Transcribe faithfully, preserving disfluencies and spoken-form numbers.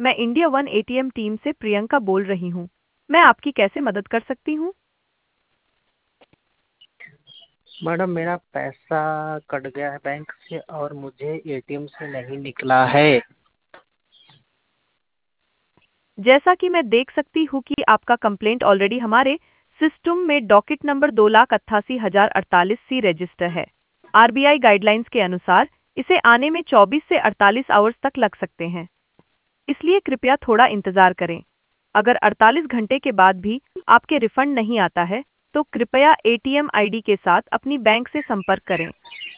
मैं India one ATM team से प्रियंका बोल रही हूँ। मैं आपकी कैसे मदद कर सकती हूँ? मैडम, मेरा पैसा कट गया है बैंक से और मुझे एटीएम से नहीं निकला है। जैसा कि मैं देख सकती हूँ कि आपका कंप्लेंट ऑलरेडी हमारे सिस्टम में डॉकेट नंबर दो लाख अट्ठासी हजार अड़तालीस सी रजिस्टर है। आरबीआई गाइडलाइंस के अनुसार इसे आने में चौबीस से अड़तालीस आवर्स तक लग सकते हैं, इसलिए कृपया थोड़ा इंतजार करें। अगर अड़तालीस घंटे के बाद भी आपके रिफंड नहीं आता है, तो कृपया एटीएम आईडी के साथ अपनी बैंक से संपर्क करें।